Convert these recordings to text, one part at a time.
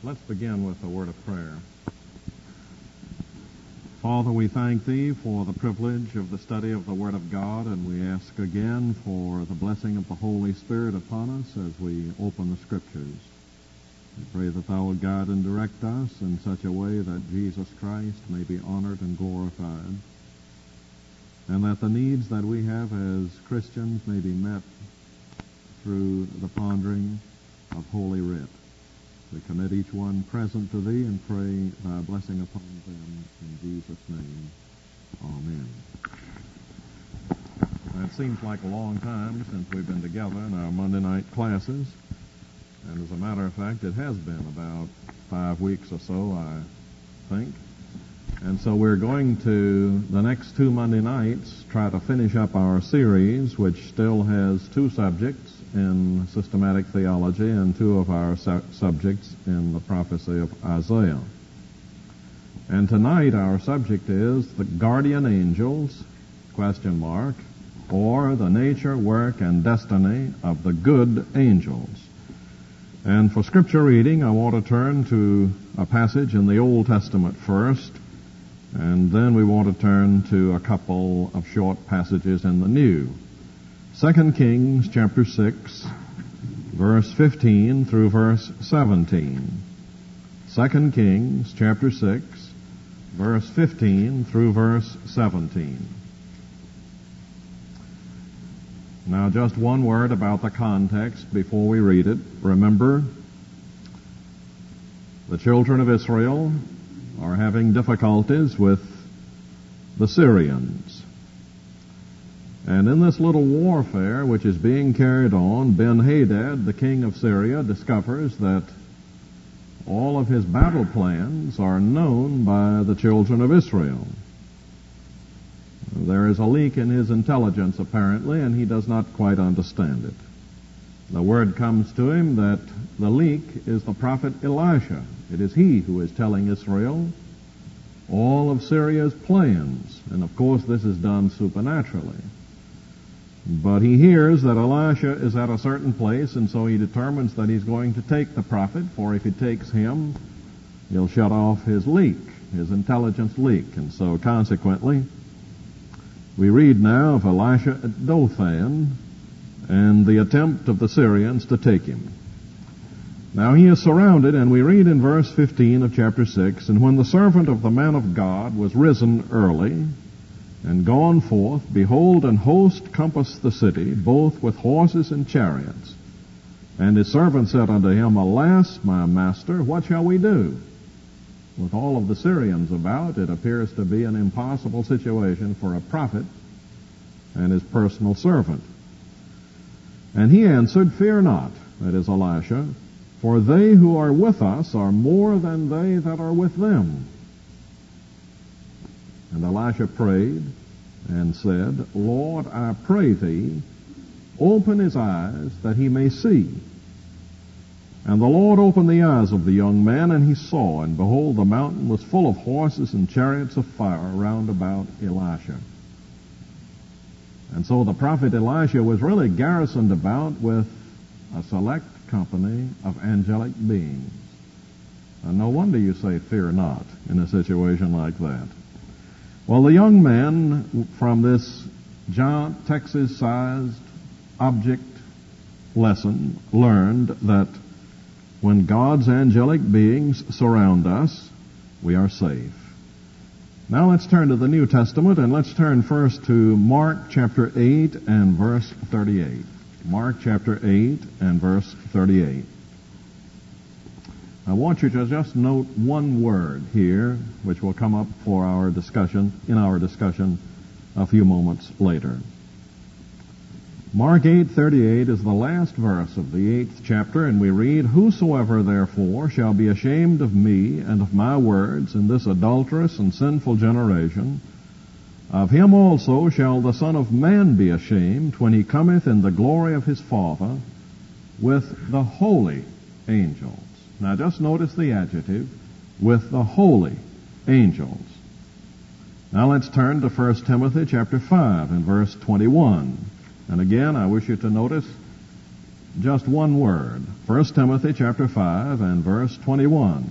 Let's begin with a word of prayer. Father, we thank Thee for the privilege of the study of the Word of God, and we ask again for the blessing of the Holy Spirit upon us as we open the Scriptures. We pray that Thou would guide and direct us in such a way that Jesus Christ may be honored and glorified, and that the needs that we have as Christians may be met through the pondering of Holy Writ. We commit each one present to Thee and pray Thy blessing upon them in Jesus' name. Amen. Now, it seems like a long time since we've been together in our Monday night classes, and as a matter of fact, it has been about 5 weeks or so, I think. And so we're going to, the next 2 Monday nights, try to finish up our series, which still has 2 subjects in systematic theology and 2 of our subjects in the prophecy of Isaiah. And tonight our subject is the guardian angels, or the nature, work, and destiny of the good angels. And for scripture reading, I want to turn to a passage in the Old Testament first, and then we want to turn to a couple of short passages in the New. 2 Kings chapter 6, verse 15 through verse 17. 2 Kings chapter 6, verse 15 through verse 17. Now, just one word about the context before we read it. Remember, the children of Israel are having difficulties with the Syrians. And in this little warfare which is being carried on, Ben-Hadad, the king of Syria, discovers that all of his battle plans are known by the children of Israel. There is a leak in his intelligence, apparently, and he does not quite understand it. The word comes to him that the leak is the prophet Elisha. It is he who is telling Israel all of Syria's plans. And of course, this is done supernaturally. But he hears that Elisha is at a certain place, and so he determines that he's going to take the prophet, for if he takes him, he'll shut off his leak, his intelligence leak. And so consequently, we read now of Elisha at Dothan and the attempt of the Syrians to take him. Now he is surrounded, and we read in verse 15 of chapter 6, "And when the servant of the man of God was risen early, and gone forth, behold, an host compassed the city, both with horses and chariots. And his servant said unto him, Alas, my master, what shall we do? With all of the Syrians about, it appears to be an impossible situation for a prophet and his personal servant. And he answered, Fear not, that is Elisha, for they who are with us are more than they that are with them. And Elisha prayed and said, Lord, I pray thee, open his eyes that he may see. And the Lord opened the eyes of the young man, and he saw, and behold, the mountain was full of horses and chariots of fire round about Elisha. And so the prophet Elisha was really garrisoned about with a select company of angelic beings. And no wonder you say, Fear not, in a situation like that. Well, the young man from this giant Texas-sized object lesson learned that when God's angelic beings surround us, we are safe. Now let's turn to the New Testament, and let's turn first to Mark chapter 8 and verse 38. Mark chapter 8 and verse 38. I want you to just note one word here, which will come up for our discussion, a few moments later. Mark 8:38 is the last verse of the 8th chapter, and we read, Whosoever therefore shall be ashamed of me and of my words in this adulterous and sinful generation, of him also shall the Son of Man be ashamed when he cometh in the glory of his Father with the holy angels. Now just notice the adjective, with the holy angels. Now let's turn to 1 Timothy chapter 5 and verse 21. And again, I wish you to notice just one word. 1 Timothy chapter 5 and verse 21.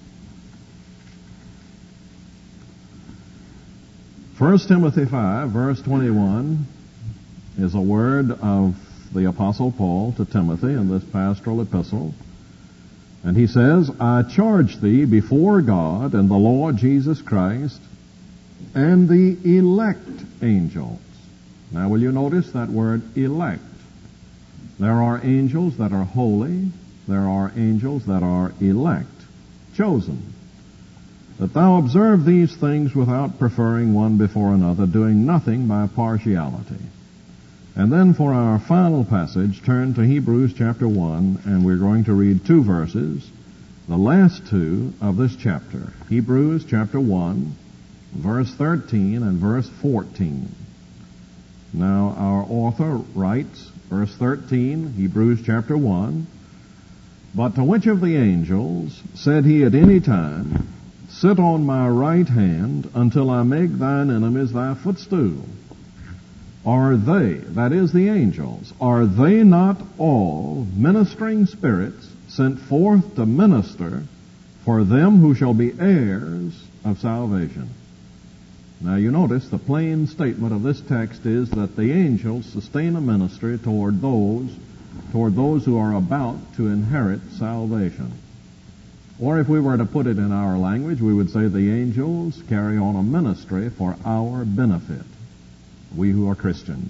1 Timothy 5, verse 21 is a word of the Apostle Paul to Timothy in this pastoral epistle. And he says, I charge thee before God and the Lord Jesus Christ and the elect angels. Now, will you notice that word elect? There are angels that are holy. There are angels that are elect, chosen. That thou observe these things without preferring one before another, doing nothing by partiality. And then for our final passage, turn to Hebrews chapter 1, and we're going to read two verses, the last two of this chapter. Hebrews chapter 1, verse 13 and verse 14. Now, our author writes, verse 13, Hebrews chapter 1, But to which of the angels said he at any time, Sit on my right hand until I make thine enemies thy footstool? Are they, that is the angels, are they not all ministering spirits sent forth to minister for them who shall be heirs of salvation? Now you notice the plain statement of this text is that the angels sustain a ministry toward those who are about to inherit salvation. Or if we were to put it in our language, we would say the angels carry on a ministry for our benefit, we who are Christians.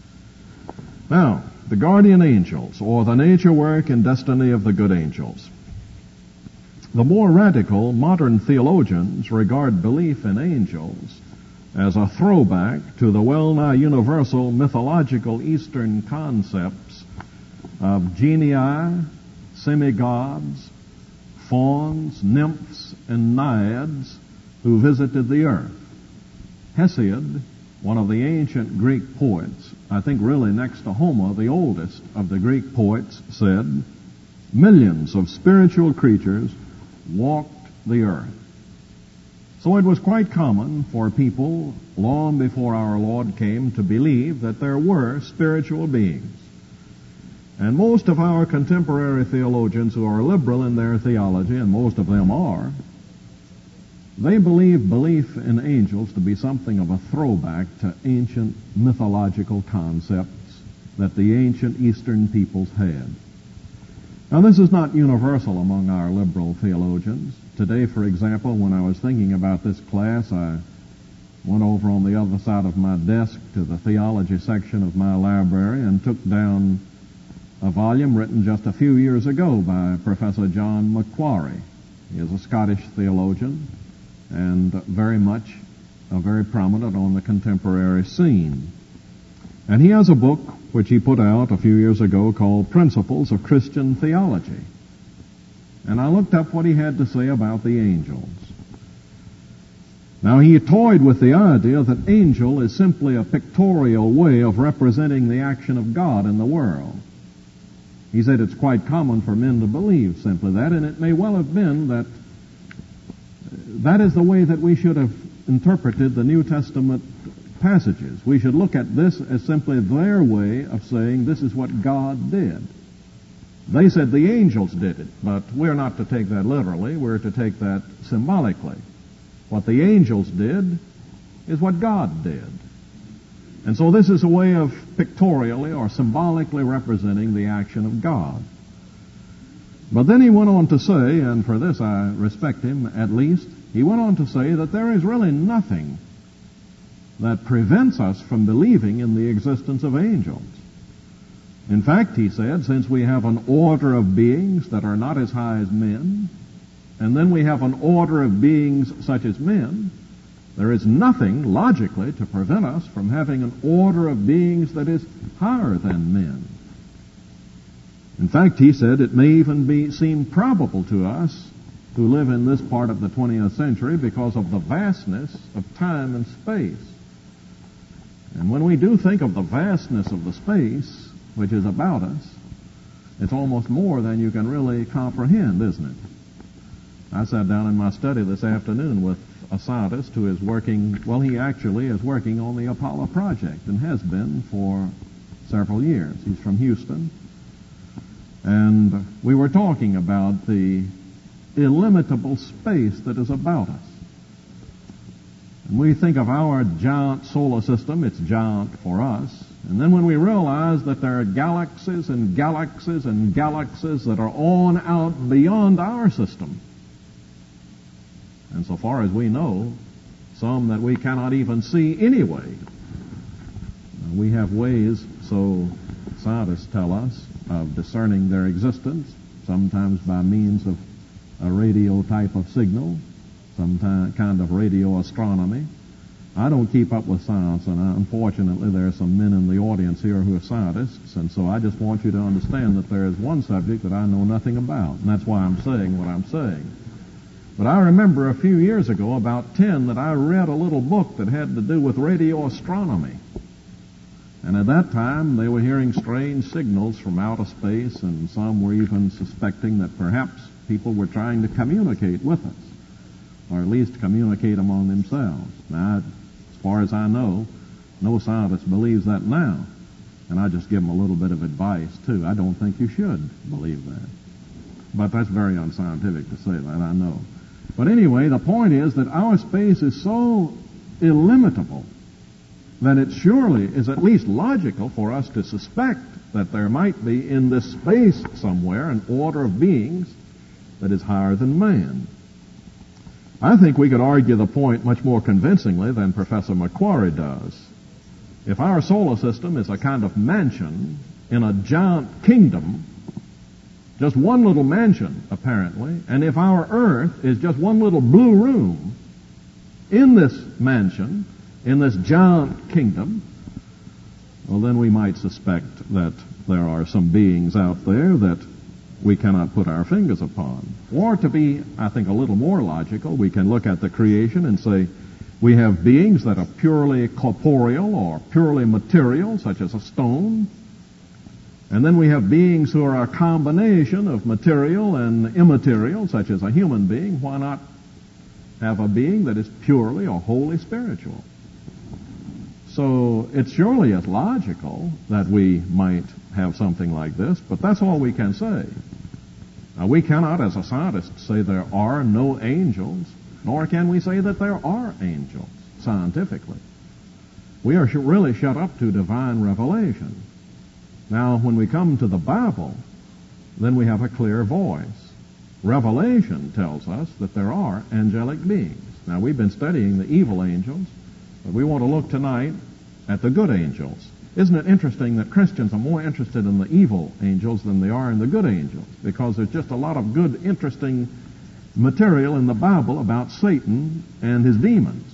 Now, the guardian angels, or the nature, work, and destiny of the good angels. The more radical modern theologians regard belief in angels as a throwback to the well-nigh universal mythological Eastern concepts of genii, semi-gods, fauns, nymphs, and naiads who visited the earth. Hesiod, one of the ancient Greek poets, I think really next to Homer, the oldest of the Greek poets, said, millions of spiritual creatures walked the earth. So it was quite common for people long before our Lord came to believe that there were spiritual beings. And most of our contemporary theologians who are liberal in their theology, and most of them are, they believe belief in angels to be something of a throwback to ancient mythological concepts that the ancient Eastern peoples had. Now, this is not universal among our liberal theologians. Today, for example, when I was thinking about this class, I went over on the other side of my desk to the theology section of my library and took down a volume written just a few years ago by Professor John Macquarie. He is a Scottish theologian and very prominent on the contemporary scene. And he has a book which he put out a few years ago called Principles of Christian Theology. And I looked up what he had to say about the angels. Now, he toyed with the idea that angel is simply a pictorial way of representing the action of God in the world. He said it's quite common for men to believe simply that, and it may well have been that that is the way that we should have interpreted the New Testament passages. We should look at this as simply their way of saying this is what God did. They said the angels did it, but we're not to take that literally. We're to take that symbolically. What the angels did is what God did. And so this is a way of pictorially or symbolically representing the action of God. But then he went on to say, and for this I respect him at least, he went on to say that there is really nothing that prevents us from believing in the existence of angels. In fact, he said, since we have an order of beings that are not as high as men, and then we have an order of beings such as men, there is nothing logically to prevent us from having an order of beings that is higher than men. In fact, he said, it may even seem probable to us who live in this part of the 20th century because of the vastness of time and space. And when we do think of the vastness of the space which is about us, it's almost more than you can really comprehend, isn't it? I sat down in my study this afternoon with a scientist who is working, well, he actually is working on the Apollo project and has been for several years. He's from Houston. And we were talking about the illimitable space that is about us. And we think of our giant solar system, it's giant for us. And then when we realize that there are galaxies and galaxies and galaxies that are on out beyond our system, and so far as we know, some that we cannot even see anyway. We have ways, so scientists tell us, of discerning their existence, sometimes by means of a radio type of signal, some kind of radio astronomy. I don't keep up with science, and unfortunately there are some men in the audience here who are scientists, and so I just want you to understand that there is one subject that I know nothing about, and that's why I'm saying what I'm saying. But I remember a few years ago, about 10, that I read a little book that had to do with radio astronomy. And at that time, they were hearing strange signals from outer space, and some were even suspecting that perhaps people were trying to communicate with us, or at least communicate among themselves. Now, as far as I know, no scientist believes that now. And I just give them a little bit of advice, too. I don't think you should believe that. But that's very unscientific to say that, I know. But anyway, the point is that our space is so illimitable that it surely is at least logical for us to suspect that there might be in this space somewhere an order of beings that is higher than man. I think we could argue the point much more convincingly than Professor Macquarie does. If our solar system is a kind of mansion in a giant kingdom, just one little mansion, apparently, and if our Earth is just one little blue room in this mansion, in this giant kingdom, well, then we might suspect that there are some beings out there that we cannot put our fingers upon. Or to be, I think, a little more logical, we can look at the creation and say we have beings that are purely corporeal or purely material, such as a stone. And then we have beings who are a combination of material and immaterial, such as a human being. Why not have a being that is purely or wholly spiritual? So it surely is logical that we might have something like this, but that's all we can say. Now, we cannot, as a scientist, say there are no angels, nor can we say that there are angels, scientifically. We are really shut up to divine revelation. Now, when we come to the Bible, then we have a clear voice. Revelation tells us that there are angelic beings. Now, we've been studying the evil angels, but we want to look tonight at the good angels. Isn't it interesting that Christians are more interested in the evil angels than they are in the good angels? Because there's just a lot of good, interesting material in the Bible about Satan and his demons.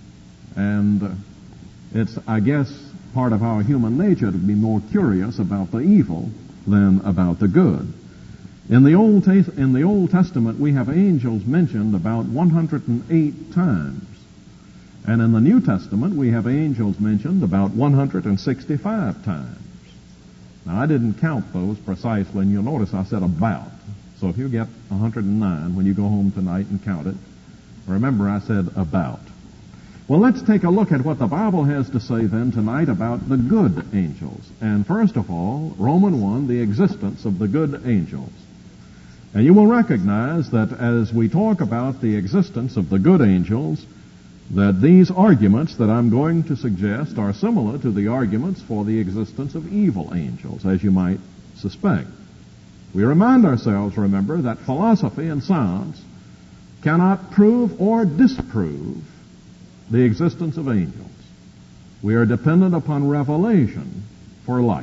And it's, I guess, part of our human nature to be more curious about the evil than about the good. In the Old Testament, we have angels mentioned about 108 times. And in the New Testament, we have angels mentioned about 165 times. Now, I didn't count those precisely, and you'll notice I said about. So if you get 109 when you go home tonight and count it, remember I said about. Well, let's take a look at what the Bible has to say then tonight about the good angels. And first of all, Romans 1, the existence of the good angels. And you will recognize that as we talk about the existence of the good angels, that these arguments that I'm going to suggest are similar to the arguments for the existence of evil angels, as you might suspect. We remind ourselves, remember, that philosophy and science cannot prove or disprove the existence of angels. We are dependent upon revelation for light.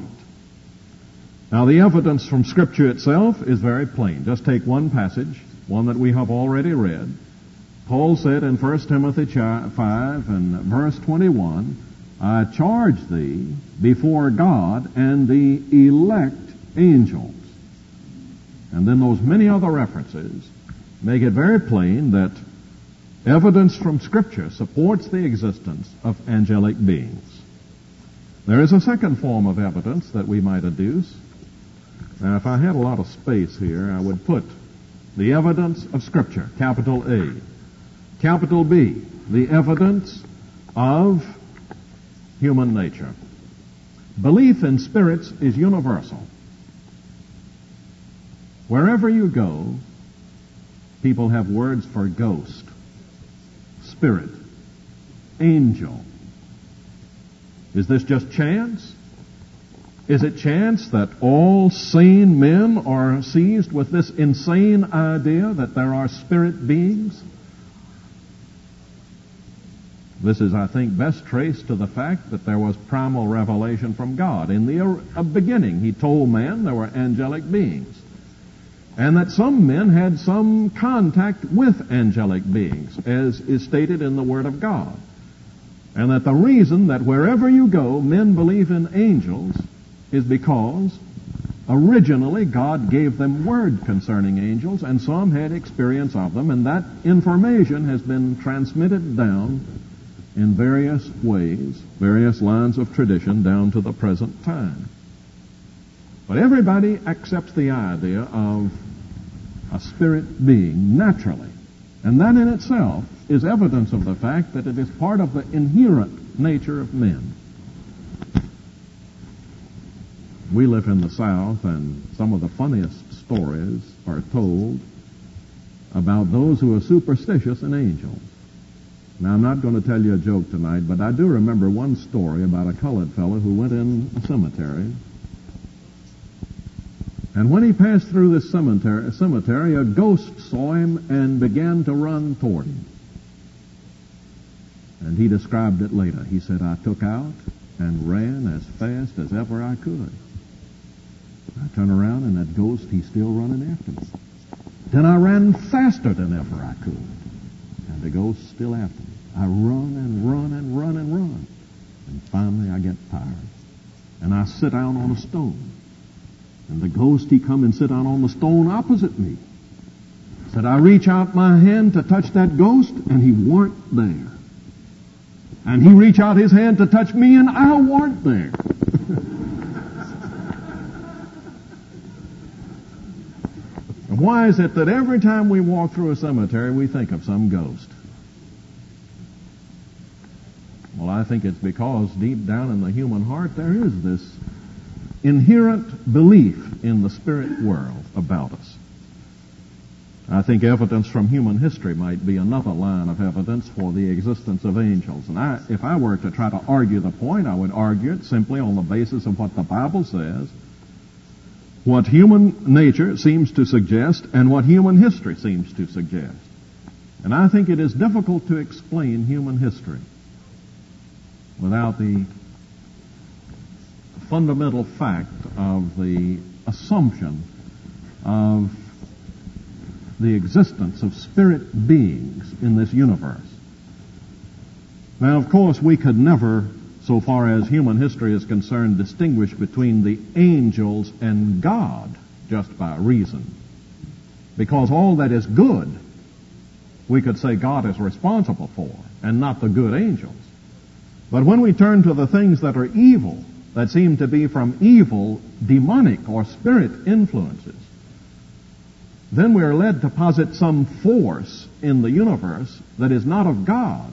Now, the evidence from Scripture itself is very plain. Just take one passage, one that we have already read. Paul said in 1 Timothy 5 and verse 21, I charge thee before God and the elect angels. And then those many other references make it very plain that evidence from Scripture supports the existence of angelic beings. There is a second form of evidence that we might adduce. Now, if I had a lot of space here, I would put the evidence of Scripture, capital A. Capital B, the evidence of human nature. Belief in spirits is universal. Wherever you go, people have words for ghost, spirit, angel. Is this just chance? Is it chance that all sane men are seized with this insane idea that there are spirit beings? This is, I think, best traced to the fact that there was primal revelation from God. In the beginning, He told man there were angelic beings, and that some men had some contact with angelic beings, as is stated in the Word of God. And that the reason that wherever you go, men believe in angels is because originally God gave them word concerning angels, and some had experience of them, and that information has been transmitted down in various ways, various lines of tradition down to the present time. But everybody accepts the idea of a spirit being naturally, and that in itself is evidence of the fact that it is part of the inherent nature of men. We live in the South, and some of the funniest stories are told about those who are superstitious in angels. Now, I'm not going to tell you a joke tonight, but I do remember one story about a colored fellow who went in a cemetery. And when he passed through this cemetery, a ghost saw him and began to run toward him. And he described it later. He said, I took out and ran as fast as ever I could. I turned around, and that ghost, he's still running after me. Then I ran faster than ever I could, and the ghost's still after me. I run and run and run and run. And finally I get tired, and I sit down on a stone. And the ghost, he come and sit down on the stone opposite me. Said, I reach out my hand to touch that ghost, and he weren't there. And he reach out his hand to touch me, and I weren't there. Why is it that every time we walk through a cemetery, we think of some ghost? Well, I think it's because deep down in the human heart there is this inherent belief in the spirit world about us. I think evidence from human history might be another line of evidence for the existence of angels. And if I were to try to argue the point, I would argue it simply on the basis of what the Bible says, what human nature seems to suggest, and what human history seems to suggest. And I think it is difficult to explain human history without the fundamental fact of the assumption of the existence of spirit beings in this universe. Now, of course, we could never, so far as human history is concerned, distinguish between the angels and God just by reason. Because all that is good, we could say God is responsible for, and not the good angels. But when we turn to the things that are evil, that seem to be from evil, demonic, or spirit influences, then we are led to posit some force in the universe that is not of God.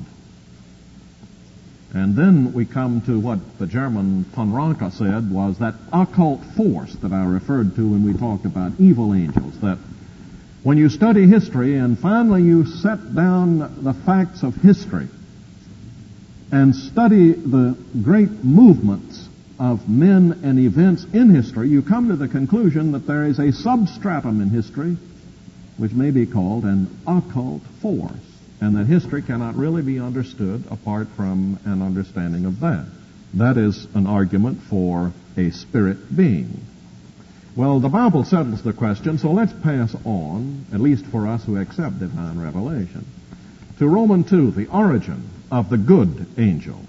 And then we come to what the German von Ranke said was that occult force that I referred to when we talked about evil angels, that when you study history and finally you set down the facts of history and study the great movements of men and events in history, you come to the conclusion that there is a substratum in history which may be called an occult force, and that history cannot really be understood apart from an understanding of that. That is an argument for a spirit being. Well, the Bible settles the question, so let's pass on, at least for us who accept divine revelation, to Romans 2, the origin of the good angels.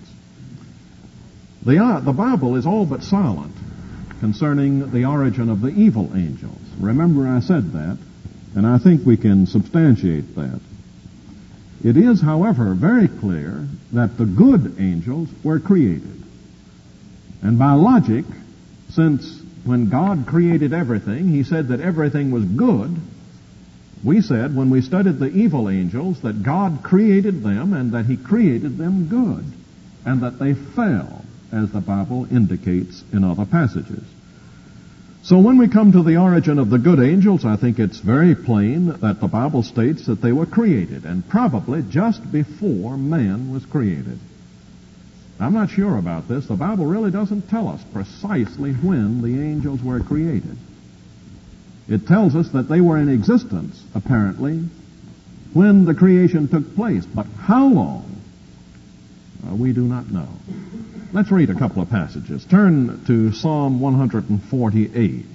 The Bible is all but silent concerning the origin of the evil angels. Remember I said that, and I think we can substantiate that. It is, however, very clear that the good angels were created. And by logic, since when God created everything, He said that everything was good, we said when we studied the evil angels that God created them and that He created them good, and that they fell, as the Bible indicates in other passages. So when we come to the origin of the good angels, I think it's very plain that the Bible states that they were created, and probably just before man was created. I'm not sure about this. The Bible really doesn't tell us precisely when the angels were created. It tells us that they were in existence, apparently, when the creation took place. But how long, we do not know. Let's read a couple of passages. Turn to Psalm 148,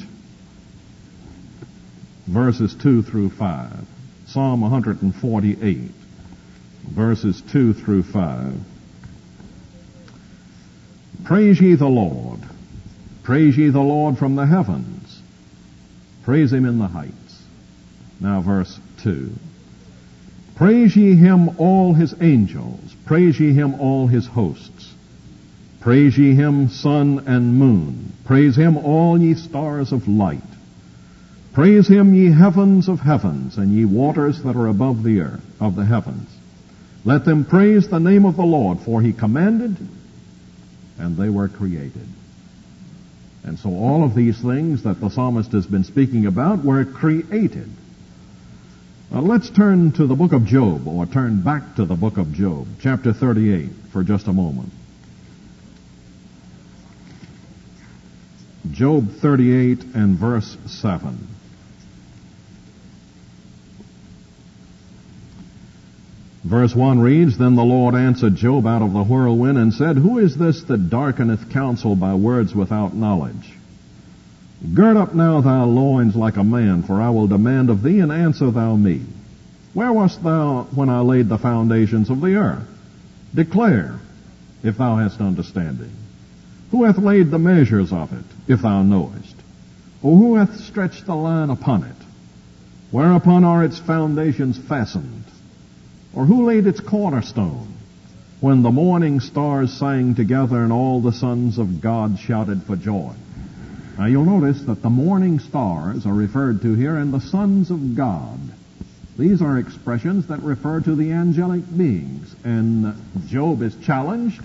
verses 2 through 5. Psalm 148, verses 2 through 5. Praise ye the Lord. Praise ye the Lord from the heavens. Praise him in the heights. Now verse 2. Praise ye him, all his angels. Praise ye him, all his hosts. Praise ye him, sun and moon. Praise him, all ye stars of light. Praise him, ye heavens of heavens, and ye waters that are above the earth, of the heavens. Let them praise the name of the Lord, for he commanded, and they were created. And so all of these things that the psalmist has been speaking about were created. Let's turn to the book of Job, or turn back to the book of Job, chapter 38, for just a moment. Job 38 and verse 7. Verse 1 reads, Then the Lord answered Job out of the whirlwind and said, Who is this that darkeneth counsel by words without knowledge? Gird up now thy loins like a man, for I will demand of thee, and answer thou me. Where wast thou when I laid the foundations of the earth? Declare, if thou hast understanding. Who hath laid the measures of it, if thou knowest? Or who hath stretched the line upon it? Whereupon are its foundations fastened? Or who laid its cornerstone? When the morning stars sang together, and all the sons of God shouted for joy. Now you'll notice that the morning stars are referred to here, and the sons of God. These are expressions that refer to the angelic beings. And Job is challenged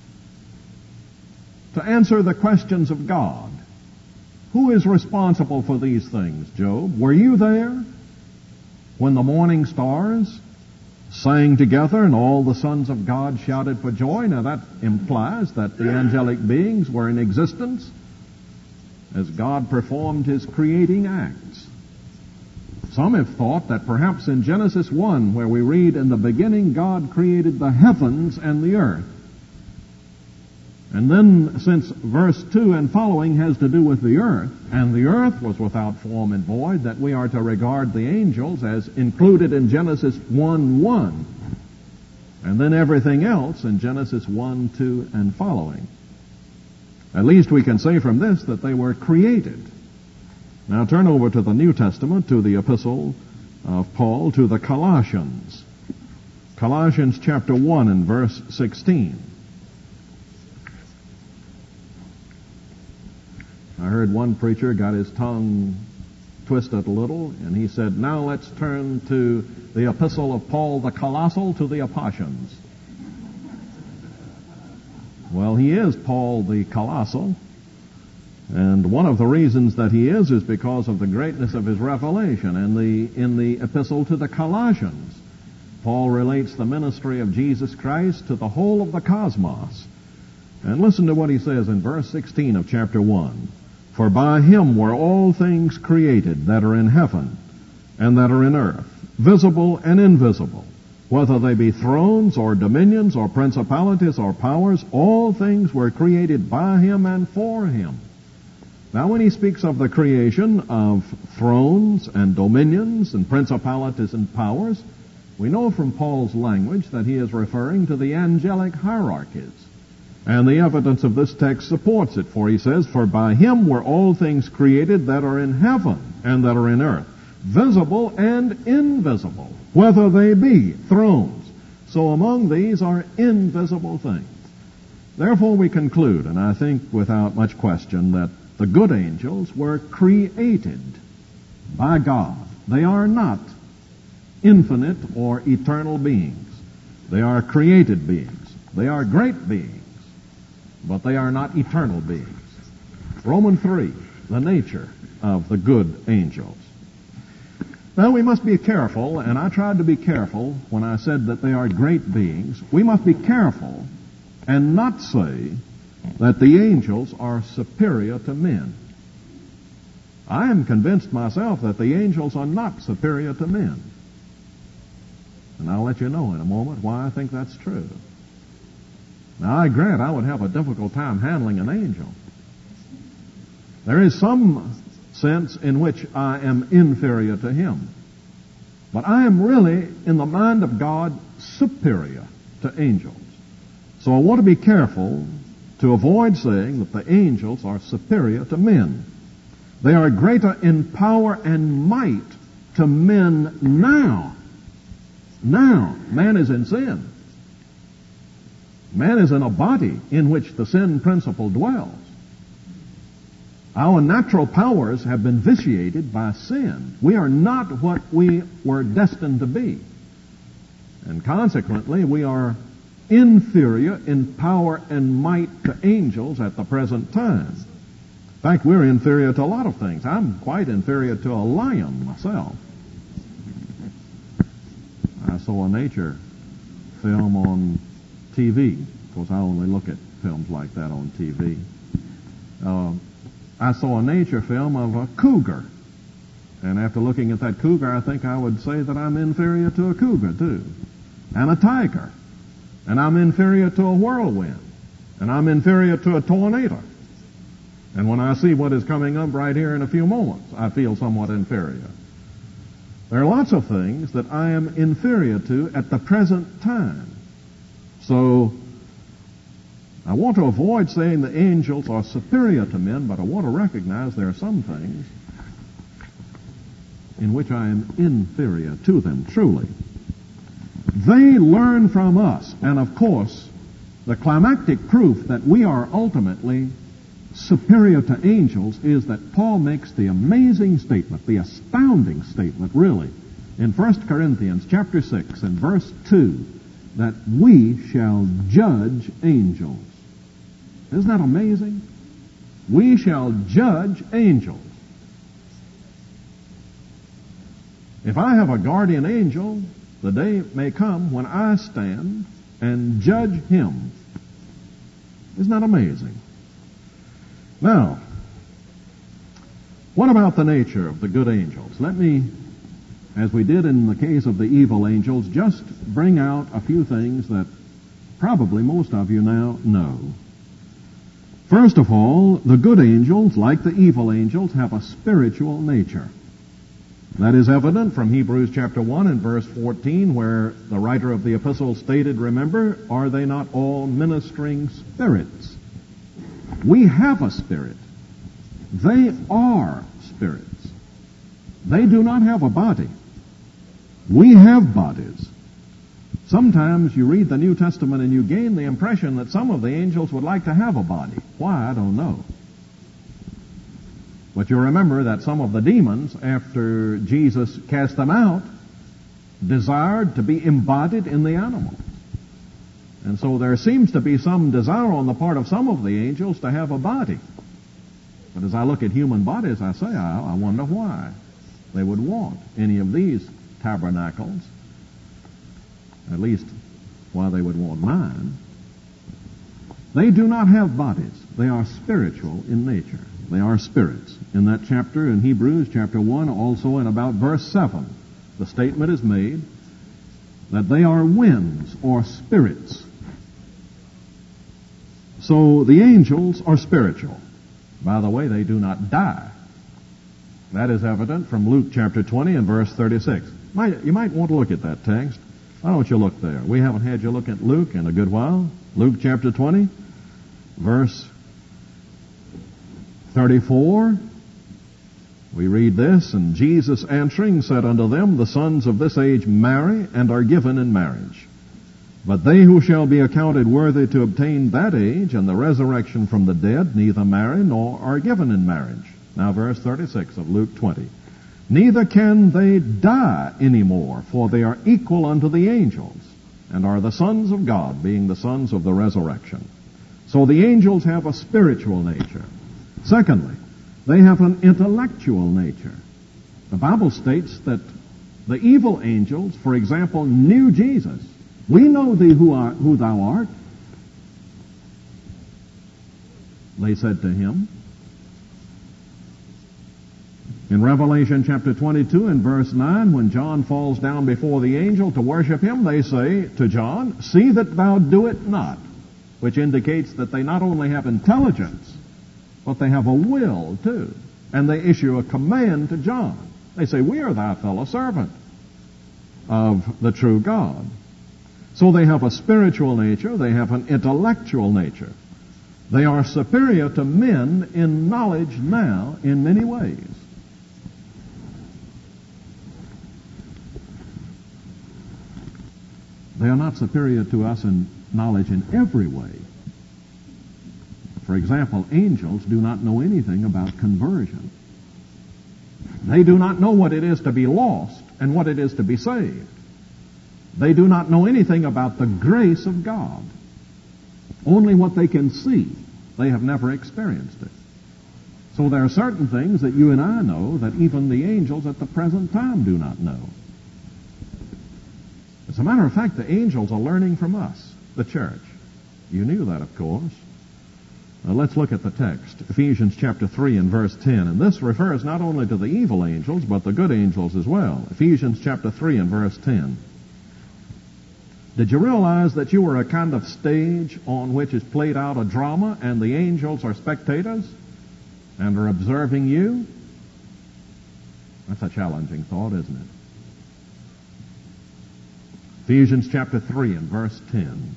to answer the questions of God. Who is responsible for these things, Job? Were you there when the morning stars sang together and all the sons of God shouted for joy? Now that implies that the angelic beings were in existence as God performed his creating acts. Some have thought that perhaps in Genesis 1, where we read, In the beginning God created the heavens and the earth. And then, since verse 2 and following has to do with the earth, and the earth was without form and void, that we are to regard the angels as included in Genesis 1:1, and then everything else in Genesis 1, 2, and following. At least we can say from this that they were created. Now turn over to the New Testament, to the epistle of Paul to the Colossians. Colossians chapter 1 and verse 16. I heard one preacher got his tongue twisted a little, and he said, Now let's turn to the epistle of Paul the Colossal to the Apostles. Well, he is Paul the Colossal, and one of the reasons that he is because of the greatness of his revelation. And in the epistle to the Colossians, Paul relates the ministry of Jesus Christ to the whole of the cosmos. And listen to what he says in verse 16 of chapter 1. For by him were all things created that are in heaven and that are in earth, visible and invisible, whether they be thrones or dominions or principalities or powers, all things were created by him and for him. Now when he speaks of the creation of thrones and dominions and principalities and powers, we know from Paul's language that he is referring to the angelic hierarchies. And the evidence of this text supports it, for he says, For by him were all things created that are in heaven and that are in earth, visible and invisible, whether they be thrones. So among these are invisible things. Therefore we conclude, and I think without much question, that the good angels were created by God. They are not infinite or eternal beings. They are created beings. They are great beings, but they are not eternal beings. Romans 3 the nature of the good angels. Now, we must be careful, and I tried to be careful when I said that they are great beings. We must be careful and not say that the angels are superior to men. I am convinced myself that the angels are not superior to men. And I'll let you know in a moment why I think that's true. Now, I grant I would have a difficult time handling an angel. There is some sense in which I am inferior to him. But I am really, in the mind of God, superior to angels. So I want to be careful to avoid saying that the angels are superior to men. They are greater in power and might to men now. Now, man is in sin. Man is in a body in which the sin principle dwells. Our natural powers have been vitiated by sin. We are not what we were destined to be. And consequently, we are inferior in power and might to angels at the present time. In fact, we're inferior to a lot of things. I'm quite inferior to a lion myself. I saw a nature film on TV. Of course, I only look at films like that on TV. I saw a nature film of a cougar. And after looking at that cougar, I think I would say that I'm inferior to a cougar, too. And a tiger. And I'm inferior to a whirlwind. And I'm inferior to a tornado. And when I see what is coming up right here in a few moments, I feel somewhat inferior. There are lots of things that I am inferior to at the present time. So, I want to avoid saying the angels are superior to men, but I want to recognize there are some things in which I am inferior to them, truly. They learn from us, and of course, the climactic proof that we are ultimately superior to angels is that Paul makes the amazing statement, the astounding statement, really, in 1 Corinthians chapter 6 and verse 2, that we shall judge angels. Isn't that amazing? We shall judge angels. If I have a guardian angel, the day may come when I stand and judge him. Isn't that amazing? Now, what about the nature of the good angels? Let me, as we did in the case of the evil angels, just bring out a few things that probably most of you now know. First of all, the good angels, like the evil angels, have a spiritual nature. That is evident from Hebrews chapter 1 and verse 14, where the writer of the epistle stated, remember, are they not all ministering spirits? We have a spirit. They are spirits. They do not have a body. We have bodies. Sometimes you read the New Testament and you gain the impression that some of the angels would like to have a body. Why, I don't know. But you remember that some of the demons, after Jesus cast them out, desired to be embodied in the animal. And so there seems to be some desire on the part of some of the angels to have a body. But as I look at human bodies, I say, I wonder why they would want any of these tabernacles. At least why they would want mine. They do not have bodies. They are spiritual in nature. They are spirits. In that chapter, in Hebrews chapter 1, also in about verse 7, the statement is made that they are winds or spirits. So the angels are spiritual. By the way, they do not die. That is evident from Luke chapter 20 and verse 36. You might want to look at that text. Why don't you look there? We haven't had you look at Luke in a good while. Luke chapter 20, verse 34. We read this, and Jesus answering said unto them, the sons of this age marry and are given in marriage. But they who shall be accounted worthy to obtain that age and the resurrection from the dead neither marry nor are given in marriage. Now verse 36 of Luke 20. Neither can they die any more, for they are equal unto the angels, and are the sons of God, being the sons of the resurrection. So the angels have a spiritual nature. Secondly, They have an intellectual nature. The Bible states that the evil angels, for example, knew Jesus. We know thee who thou art. They said to him. In Revelation chapter 22 and verse 9, when John falls down before the angel to worship him, they say to John, "See that thou do it not," which indicates that they not only have intelligence, but they have a will too. And they issue a command to John. They say, "We are thy fellow servant of the true God." So they have a spiritual nature, they have an intellectual nature. They are superior to men in knowledge now in many ways. They are not superior to us in knowledge in every way. For example, angels do not know anything about conversion. They do not know what it is to be lost and what it is to be saved. They do not know anything about the grace of God. Only what they can see. They have never experienced it. So there are certain things that you and I know that even the angels at the present time do not know. As a matter of fact, the angels are learning from us, the church. You knew that, of course. Now let's look at the text. Ephesians chapter 3 and verse 10. And this refers not only to the evil angels, but the good angels as well. Ephesians chapter 3 and verse 10. Did you realize that you were a kind of stage on which is played out a drama, and the angels are spectators and are observing you? That's a challenging thought, isn't it? Ephesians chapter 3 and verse 10.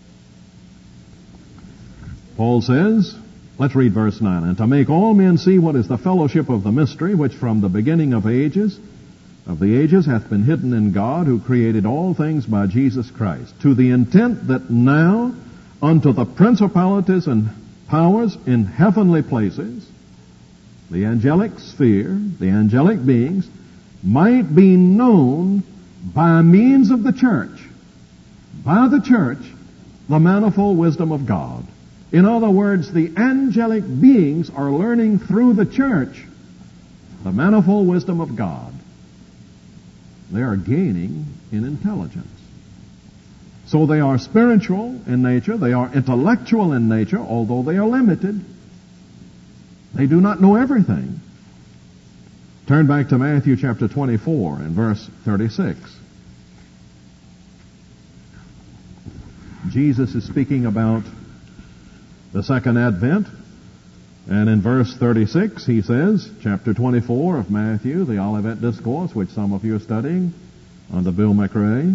Paul says, let's read verse 9. "And to make all men see what is the fellowship of the mystery, which from the beginning of the ages hath been hidden in God, who created all things by Jesus Christ, to the intent that now unto the principalities and powers in heavenly places," the angelic sphere, the angelic beings, "might be known by means of the church," by the church, "the manifold wisdom of God." In other words, the angelic beings are learning through the church the manifold wisdom of God. They are gaining in intelligence. So they are spiritual in nature, they are intellectual in nature, although they are limited. They do not know everything. Turn back to Matthew chapter 24 and verse 36. Jesus is speaking about the second advent, and in verse 36 he says, chapter 24 of Matthew, the Olivet Discourse, which some of you are studying under Bill McRae.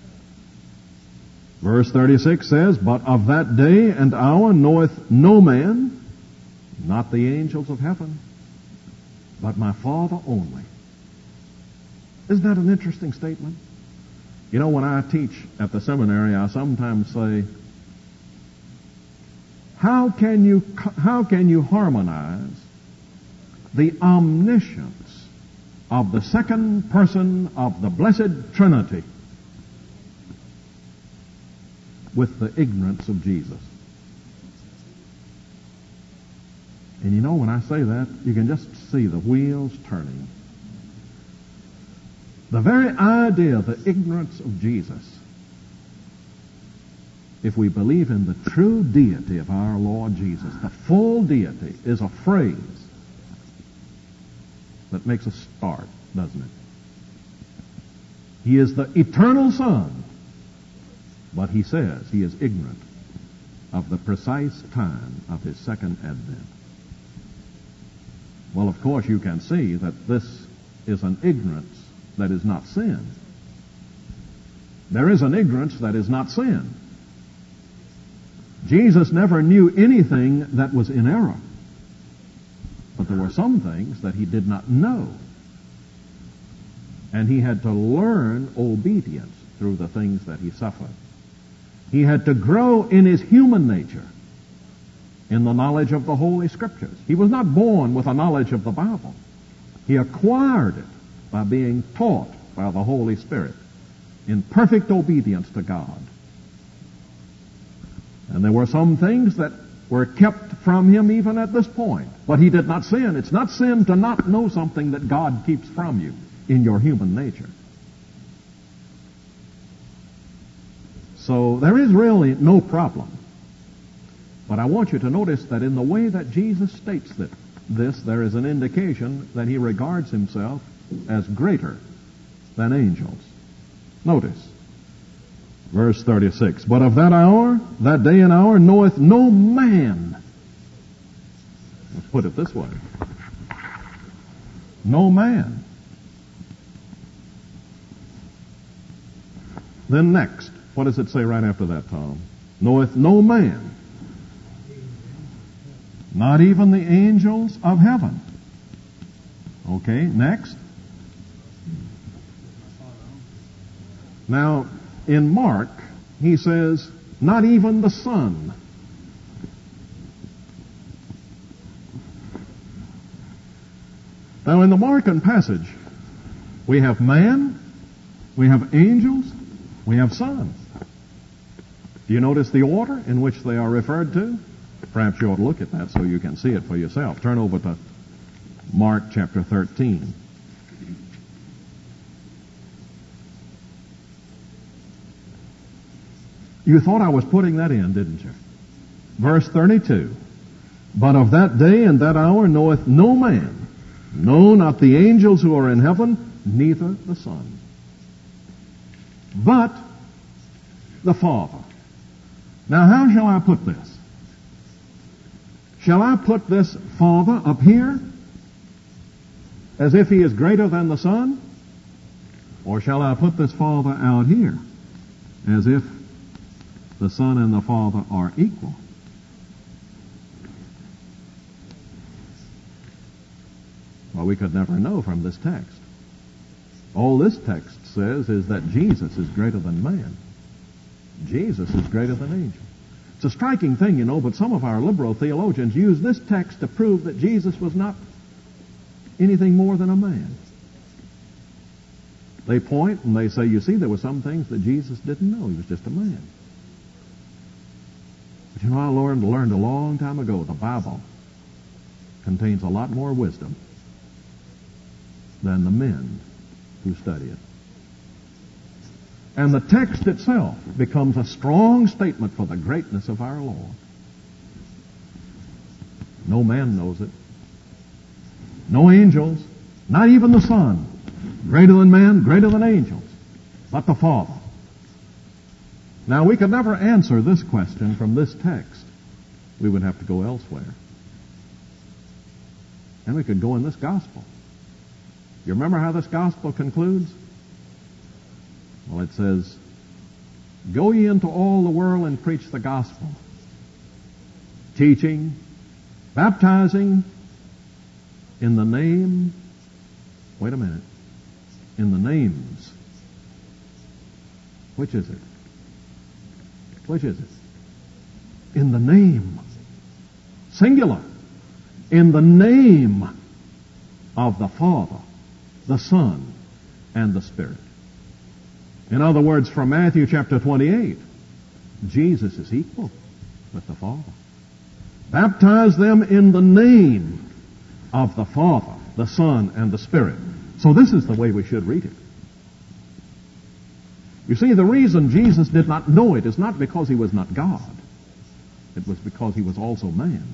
Verse 36 says, "But of that day and hour knoweth no man, not the angels of heaven, but my Father only." Isn't that an interesting statement? You know, when I teach at the seminary, I sometimes say, how can you harmonize the omniscience of the second person of the Blessed Trinity with the ignorance of Jesus? And you know, when I say that, you can just see the wheels turning. The very idea of the ignorance of Jesus, if we believe in the true deity of our Lord Jesus, the full deity, is a phrase that makes us start, doesn't it? He is the eternal Son, but he says he is ignorant of the precise time of his second advent. Well, of course, you can see that this is an ignorance that is not sin. There is an ignorance that is not sin. Jesus never knew anything that was in error. But there were some things that he did not know. And he had to learn obedience through the things that he suffered. He had to grow in his human nature in the knowledge of the Holy Scriptures. He was not born with a knowledge of the Bible. He acquired it by being taught by the Holy Spirit in perfect obedience to God. And there were some things that were kept from him even at this point. But he did not sin. It's not sin to not know something that God keeps from you in your human nature. So there is really no problem. But I want you to notice that in the way that Jesus states this, there is an indication that he regards himself as greater than angels. Notice, verse 36, but of that hour, that day and hour, knoweth no man. Let's put it this way. No man. Then next, what does it say right after that, Tom? Knoweth no man. Not even the angels of heaven. Okay, next. Now, in Mark, he says, not even the Son. Now, in the Markan passage, we have man, we have angels, we have Son. Do you notice the order in which they are referred to? Perhaps you ought to look at that so you can see it for yourself. Turn over to Mark chapter 13. You thought I was putting that in, didn't you? Verse 32. But of that day and that hour knoweth no man, no, not the angels who are in heaven, neither the Son, but the Father. Now, how shall I put this? Shall I put this Father up here as if he is greater than the Son? Or shall I put this Father out here as if the Son and the Father are equal? Well, we could never know from this text. All this text says is that Jesus is greater than man. Jesus is greater than angels. It's a striking thing, you know, but some of our liberal theologians use this text to prove that Jesus was not anything more than a man. They point and they say, you see, there were some things that Jesus didn't know. He was just a man. But you know, I learned a long time ago, the Bible contains a lot more wisdom than the men who study it. And the text itself becomes a strong statement for the greatness of our Lord. No man knows it. No angels, not even the Son. Greater than man, greater than angels, but the Father. Now, we could never answer this question from this text. We would have to go elsewhere. And we could go in this gospel. You remember how this gospel concludes? Well, it says, go ye into all the world and preach the gospel, teaching, baptizing in the name, wait a minute, in the names. Which is it? Which is it? In the name. Singular. In the name of the Father, the Son, and the Spirit. In other words, from Matthew chapter 28, Jesus is equal with the Father. Baptize them in the name of the Father, the Son, and the Spirit. So this is the way we should read it. You see, the reason Jesus did not know it is not because he was not God. It was because he was also man.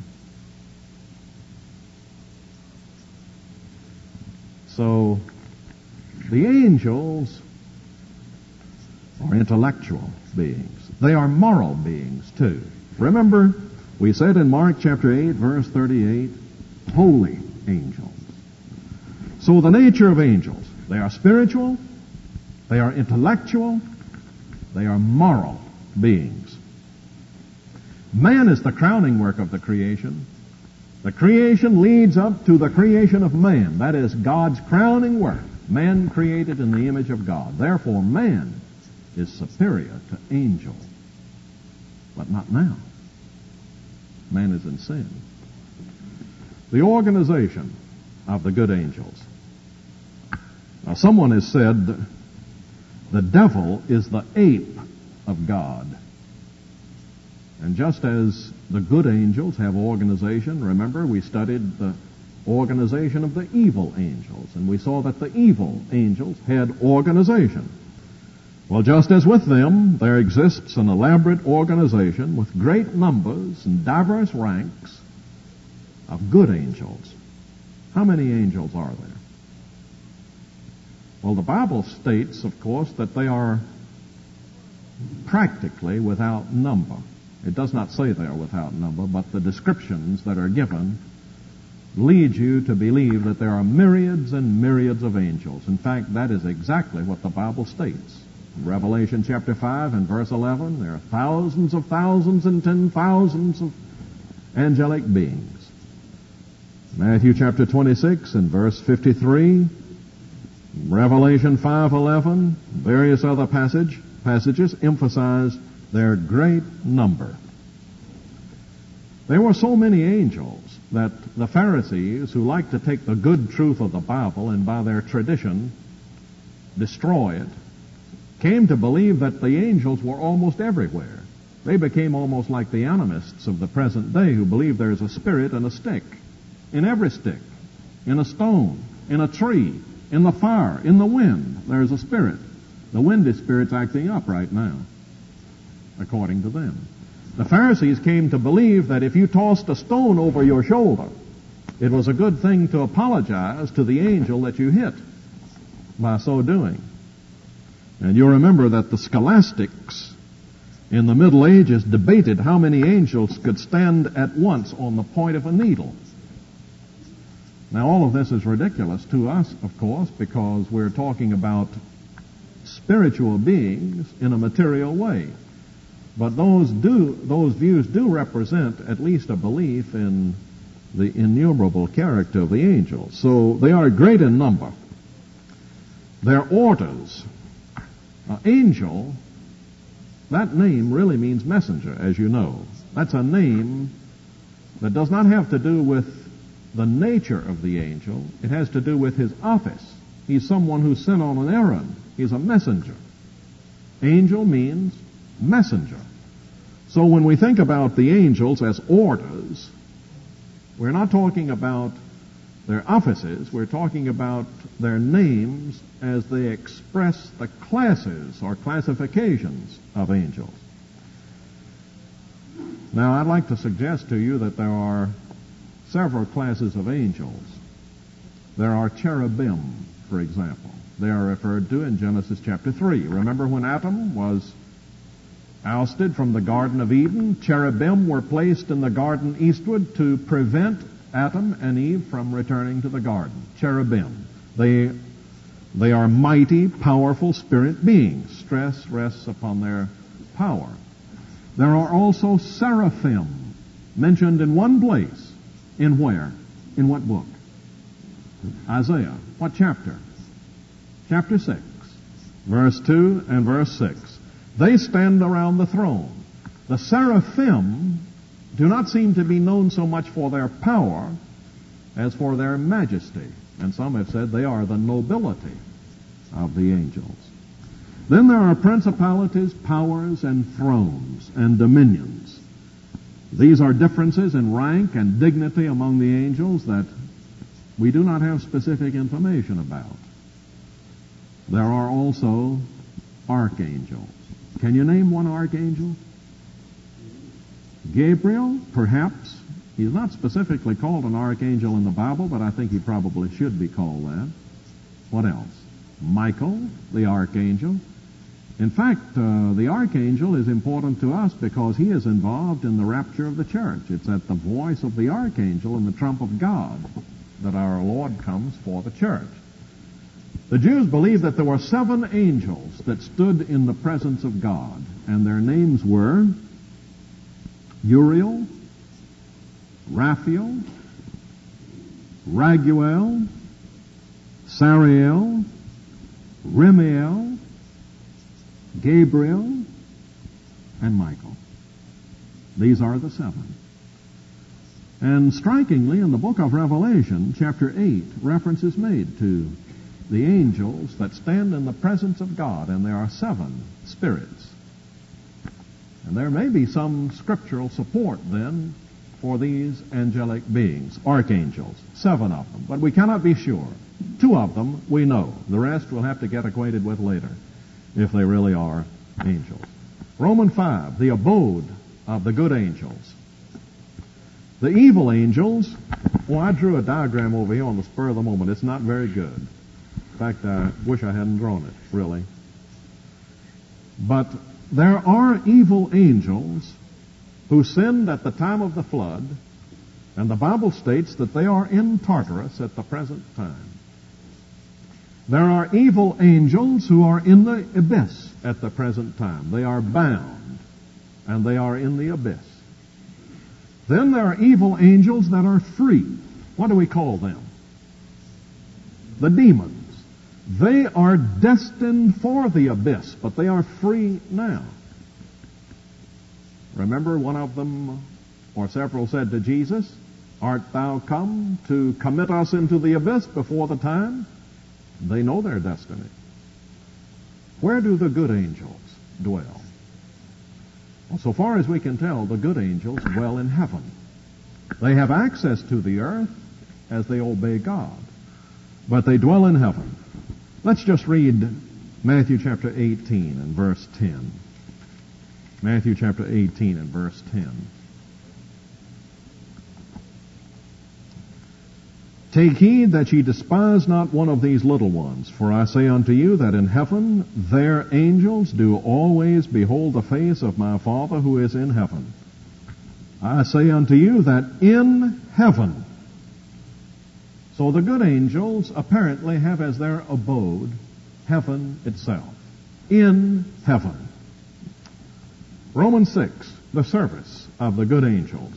So, the angels are intellectual beings. They are moral beings, too. Remember, we said in Mark chapter 8, verse 38, holy angels. So the nature of angels, they are spiritual, they are intellectual, they are moral beings. Man is the crowning work of the creation. The creation leads up to the creation of man. That is God's crowning work. Man created in the image of God. Therefore, man is superior to angel. But not now. Man is in sin. The organization of the good angels. Now, someone has said the devil is the ape of God. And just as the good angels have organization, remember we studied the organization of the evil angels, and we saw that the evil angels had organization. Well, just as with them, there exists an elaborate organization with great numbers and diverse ranks of good angels. How many angels are there? Well, the Bible states, of course, that they are practically without number. It does not say they are without number, but the descriptions that are given lead you to believe that there are myriads and myriads of angels. In fact, that is exactly what the Bible states. In Revelation chapter 5 and verse 11, there are thousands of thousands and 10,000s of angelic beings. Matthew chapter 26 and verse 53, Revelation 5:11, various other passages emphasize their great number. There were so many angels that the Pharisees, who like to take the good truth of the Bible and by their tradition destroy it, came to believe that the angels were almost everywhere. They became almost like the animists of the present day, who believe there's a spirit in a stick, in every stick, in a stone, in a tree, in the fire, in the wind. There's a spirit. The windy spirit's acting up right now, according to them. The Pharisees came to believe that if you tossed a stone over your shoulder, it was a good thing to apologize to the angel that you hit by so doing. And you remember that the scholastics in the Middle Ages debated how many angels could stand at once on the point of a needle. Now, all of this is ridiculous to us, of course, because we're talking about spiritual beings in a material way. But those views do represent at least a belief in the innumerable character of the angels. So they are great in number. Their orders. Angel, that name really means messenger, as you know. That's a name that does not have to do with the nature of the angel. It has to do with his office. He's someone who's sent on an errand. He's a messenger. Angel means messenger. So when we think about the angels as orders, we're not talking about their offices. We're talking about their names as they express the classes or classifications of angels. Now, I'd like to suggest to you that there are several classes of angels. There are cherubim, for example. They are referred to in Genesis chapter 3. Remember when Adam was ousted from the Garden of Eden? Cherubim were placed in the garden eastward to prevent Adam and Eve from returning to the garden. Cherubim. They are mighty, powerful spirit beings. Stress rests upon their power. There are also seraphim, mentioned in one place. In where? In what book? Isaiah. What chapter? Chapter 6, verse 2 and verse 6. They stand around the throne. The seraphim do not seem to be known so much for their power as for their majesty. And some have said they are the nobility of the angels. Then there are principalities, powers, and thrones, and dominions. These are differences in rank and dignity among the angels that we do not have specific information about. There are also archangels. Can you name one archangel? Gabriel, perhaps. He's not specifically called an archangel in the Bible, but I think he probably should be called that. What else? Michael, the archangel. In fact, the archangel is important to us because he is involved in the rapture of the church. It's at the voice of the archangel and the trump of God that our Lord comes for the church. The Jews believed that there were 7 angels that stood in the presence of God, and their names were Uriel, Raphael, Raguel, Sariel, Remiel, Gabriel, and Michael. These are the 7. And strikingly, in the book of Revelation, chapter 8, reference is made to the angels that stand in the presence of God, and there are 7 spirits. And there may be some scriptural support then for these angelic beings, archangels, 7 of them, but we cannot be sure. 2 of them we know. The rest we'll have to get acquainted with later, if they really are angels. Romans 5, the abode of the good angels. The evil angels, I drew a diagram over here on the spur of the moment. It's not very good. In fact, I wish I hadn't drawn it, really. But there are evil angels who sinned at the time of the flood, and the Bible states that they are in Tartarus at the present time. There are evil angels who are in the abyss at the present time. They are bound, and they are in the abyss. Then there are evil angels that are free. What do we call them? The demons. They are destined for the abyss, but they are free now. Remember, one of them, or several, said to Jesus, "Art thou come to commit us into the abyss before the time?" They know their destiny. Where do the good angels dwell? Well, so far as we can tell, the good angels dwell in heaven. They have access to the earth as they obey God, but they dwell in heaven. Let's just read Matthew chapter 18 and verse 10. Matthew chapter 18 and verse 10. Take heed that ye despise not one of these little ones, for I say unto you that in heaven their angels do always behold the face of my Father who is in heaven. I say unto you that in heaven. So the good angels apparently have as their abode heaven itself. In heaven. Romans 6, the service of the good angels.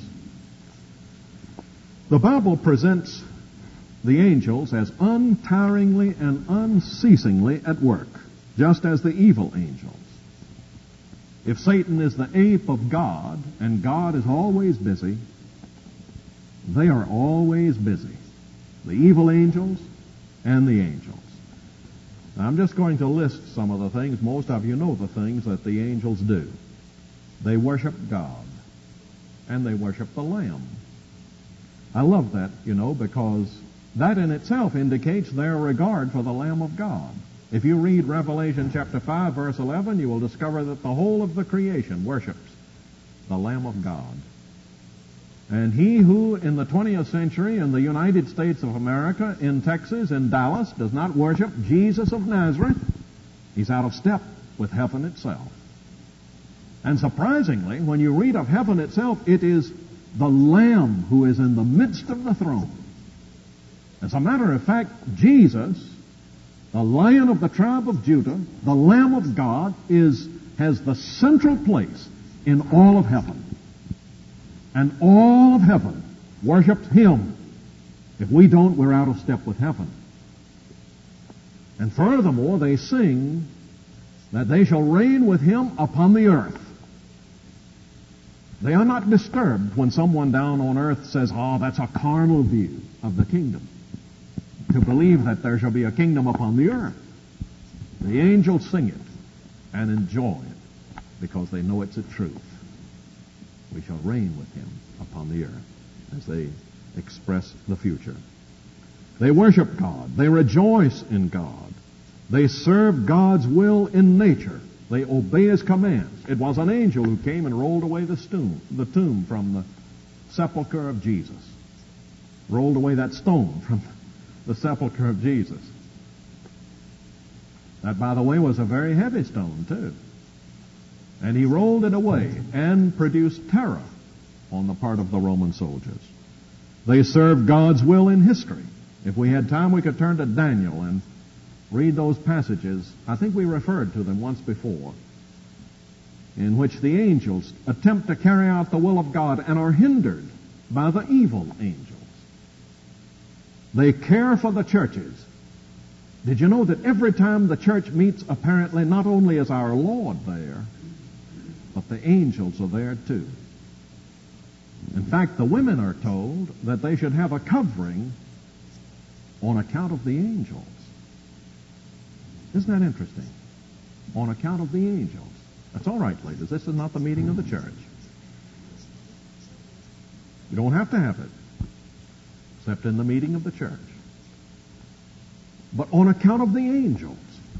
The Bible presents the angels as untiringly and unceasingly at work, just as the evil angels. If Satan is the ape of God, and God is always busy, they are always busy. The evil angels and the angels. Now, I'm just going to list some of the things. Most of you know the things that the angels do. They worship God, and they worship the Lamb. I love that, because that in itself indicates their regard for the Lamb of God. If you read Revelation chapter 5, verse 11, you will discover that the whole of the creation worships the Lamb of God. And he who in the 20th century in the United States of America, in Texas, in Dallas, does not worship Jesus of Nazareth, he's out of step with heaven itself. And surprisingly, when you read of heaven itself, it is the Lamb who is in the midst of the throne. As a matter of fact, Jesus, the Lion of the tribe of Judah, the Lamb of God, has the central place in all of heaven. And all of heaven worships Him. If we don't, we're out of step with heaven. And furthermore, they sing that they shall reign with Him upon the earth. They are not disturbed when someone down on earth says, that's a carnal view of the kingdom, to believe that there shall be a kingdom upon the earth. The angels sing it and enjoy it because they know it's a truth. We shall reign with Him upon the earth, as they express the future. They worship God. They rejoice in God. They serve God's will in nature. They obey His commands. It was an angel who came and rolled away the tomb from the sepulcher of Jesus. Rolled away that stone from the sepulcher of Jesus. That, by the way, was a very heavy stone, too. And he rolled it away and produced terror on the part of the Roman soldiers. They served God's will in history. If we had time, we could turn to Daniel and read those passages. I think we referred to them once before, in which the angels attempt to carry out the will of God and are hindered by the evil angels. They care for the churches. Did you know that every time the church meets, apparently not only is our Lord there, but the angels are there too. In fact, the women are told that they should have a covering on account of the angels. Isn't that interesting? On account of the angels. That's all right, ladies. This is not the meeting of the church. You don't have to have it, except in the meeting of the church. But on account of the angels,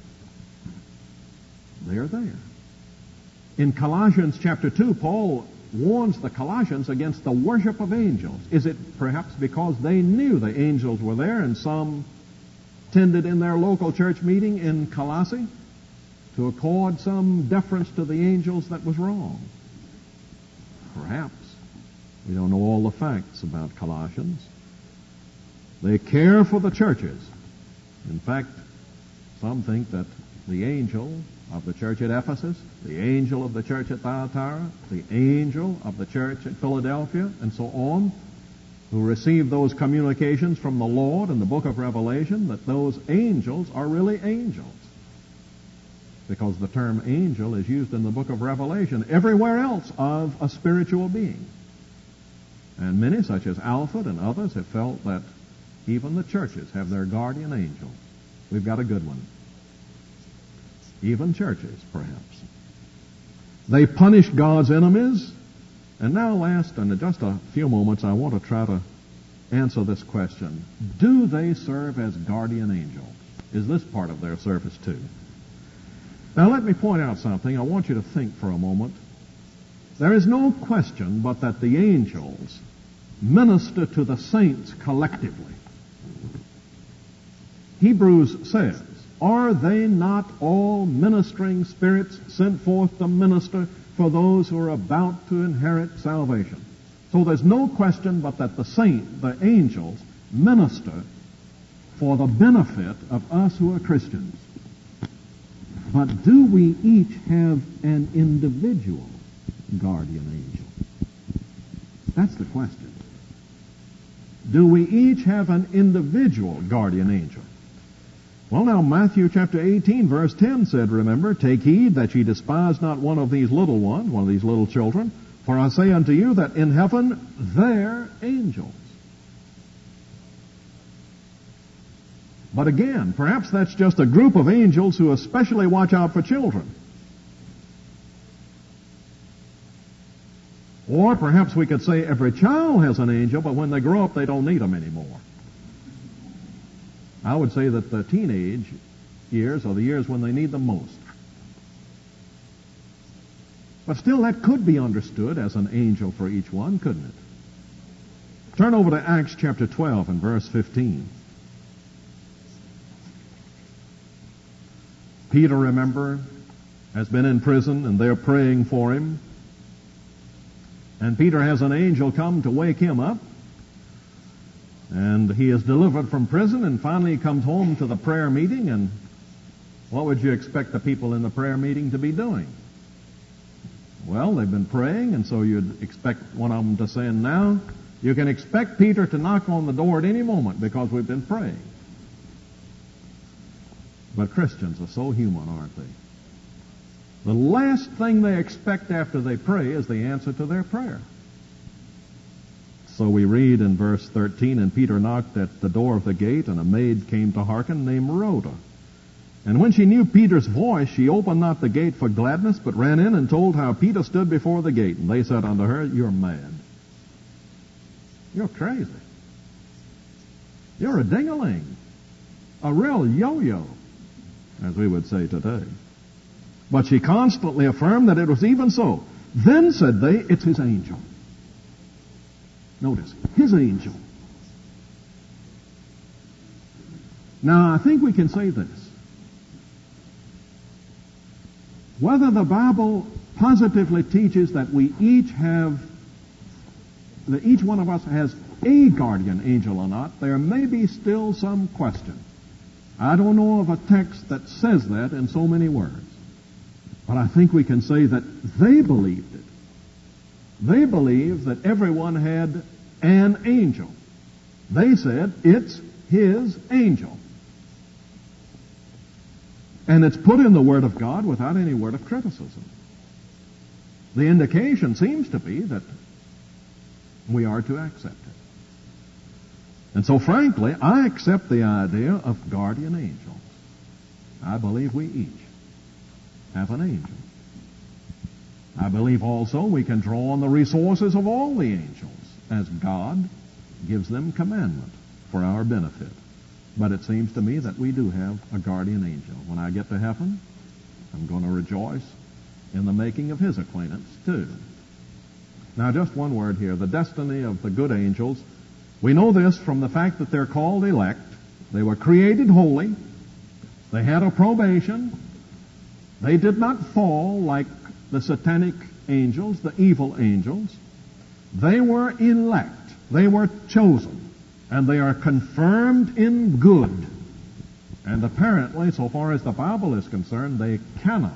they are there. In Colossians chapter 2, Paul warns the Colossians against the worship of angels. Is it perhaps because they knew the angels were there and some tended in their local church meeting in Colossae to accord some deference to the angels that was wrong? Perhaps. We don't know all the facts about Colossians. They care for the churches. In fact, some think that the angel of the church at Ephesus, the angel of the church at Thyatira, the angel of the church at Philadelphia, and so on, who received those communications from the Lord in the book of Revelation, that those angels are really angels. Because the term angel is used in the book of Revelation everywhere else of a spiritual being. And many, such as Alfred and others, have felt that even the churches have their guardian angels. We've got a good one. Even churches, perhaps. They punish God's enemies. And now, last, and in just a few moments, I want to try to answer this question. Do they serve as guardian angels? Is this part of their service too? Now, let me point out something. I want you to think for a moment. There is no question but that the angels minister to the saints collectively. Hebrews says, are they not all ministering spirits sent forth to minister for those who are about to inherit salvation? So there's no question but that the angels, minister for the benefit of us who are Christians. But do we each have an individual guardian angel? That's the question. Do we each have an individual guardian angel? Well, now, Matthew chapter 18, verse 10 said, remember, take heed that ye despise not one of these little ones, one of these little children, for I say unto you that in heaven their angels. But again, perhaps that's just a group of angels who especially watch out for children. Or perhaps we could say every child has an angel, but when they grow up, they don't need them anymore. I would say that the teenage years are the years when they need them most. But still, that could be understood as an angel for each one, couldn't it? Turn over to Acts chapter 12 and verse 15. Peter, remember, has been in prison, and they're praying for him. And Peter has an angel come to wake him up. And he is delivered from prison, and finally he comes home to the prayer meeting, and what would you expect the people in the prayer meeting to be doing? Well, they've been praying, and so you'd expect one of them to say, now, you can expect Peter to knock on the door at any moment because we've been praying. But Christians are so human, aren't they? The last thing they expect after they pray is the answer to their prayer. So we read in verse 13, and Peter knocked at the door of the gate, and a maid came to hearken named Rhoda. And when she knew Peter's voice, she opened not the gate for gladness, but ran in and told how Peter stood before the gate. And they said unto her, you're mad. You're crazy. You're a ding-a-ling. A real yo-yo, as we would say today. But she constantly affirmed that it was even so. Then said they, it's his angel. Notice, his angel. Now, I think we can say this. Whether the Bible positively teaches that we each have, that each one of us has a guardian angel or not, there may be still some question. I don't know of a text that says that in so many words. But I think we can say that they believed it. They believed that everyone had an angel. They said, it's his angel. And it's put in the Word of God without any word of criticism. The indication seems to be that we are to accept it. And so, frankly, I accept the idea of guardian angels. I believe we each have an angel. I believe also we can draw on the resources of all the angels as God gives them commandment for our benefit. But it seems to me that we do have a guardian angel. When I get to heaven, I'm going to rejoice in the making of his acquaintance too. Now just one word here. The destiny of the good angels. We know this from the fact that they're called elect. They were created holy. They had a probation. They did not fall like the satanic angels, the evil angels. They were elect. They were chosen. And they are confirmed in good. And apparently, so far as the Bible is concerned, they cannot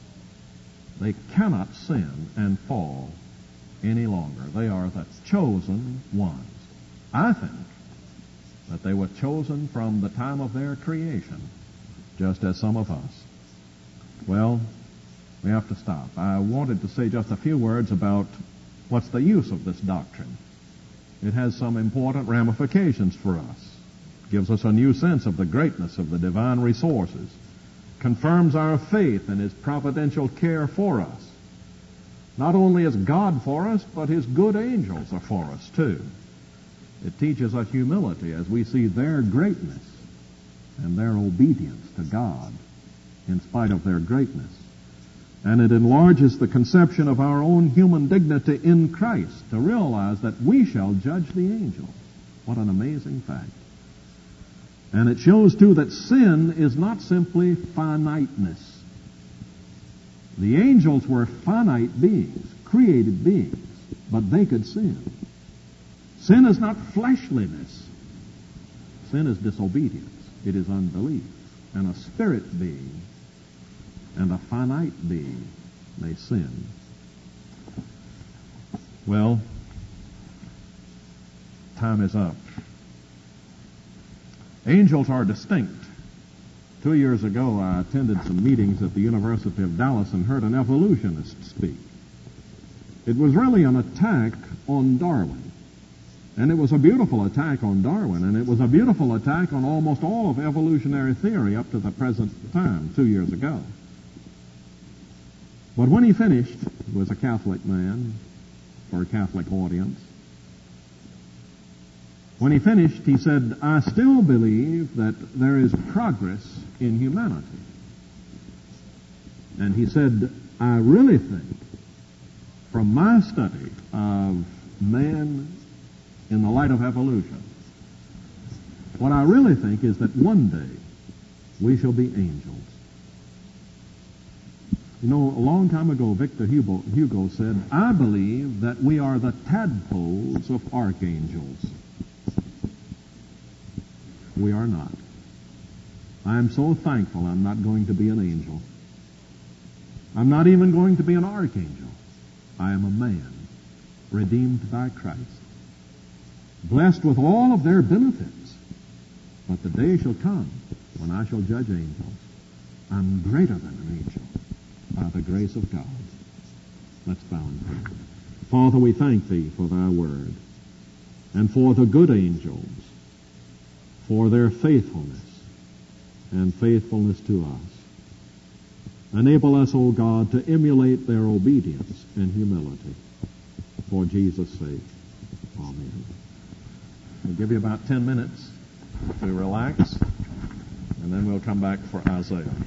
sin and fall any longer. They are the chosen ones. I think that they were chosen from the time of their creation, just as some of us. Well, we have to stop. I wanted to say just a few words about what's the use of this doctrine. It has some important ramifications for us. It gives us a new sense of the greatness of the divine resources. Confirms our faith in his providential care for us. Not only is God for us, but his good angels are for us too. It teaches us humility as we see their greatness and their obedience to God in spite of their greatness. And it enlarges the conception of our own human dignity in Christ to realize that we shall judge the angels. What an amazing fact. And it shows, too, that sin is not simply finiteness. The angels were finite beings, created beings, but they could sin. Sin is not fleshliness. Sin is disobedience. It is unbelief. And a spirit being and a finite being may sin. Well, time is up. Angels are distinct. 2 years ago, I attended some meetings at the University of Dallas and heard an evolutionist speak. It was really an attack on Darwin. And it was a beautiful attack on Darwin, and it was a beautiful attack on almost all of evolutionary theory up to the present time, 2 years ago. But when he finished, he was a Catholic man for a Catholic audience. When he finished, he said, I still believe that there is progress in humanity. And he said, I really think, from my study of man in the light of evolution, what I really think is that one day we shall be angels. You know, a long time ago, Victor Hugo said, I believe that we are the tadpoles of archangels. We are not. I am so thankful I'm not going to be an angel. I'm not even going to be an archangel. I am a man, redeemed by Christ, blessed with all of their benefits. But the day shall come when I shall judge angels. I'm greater than an angel by the grace of God. Let's bow in prayer. Father, we thank Thee for Thy word and for the good angels, for their faithfulness and faithfulness to us. Enable us, O God, to emulate their obedience and humility. For Jesus' sake. Amen. We'll give you about 10 minutes to relax, and then we'll come back for Isaiah.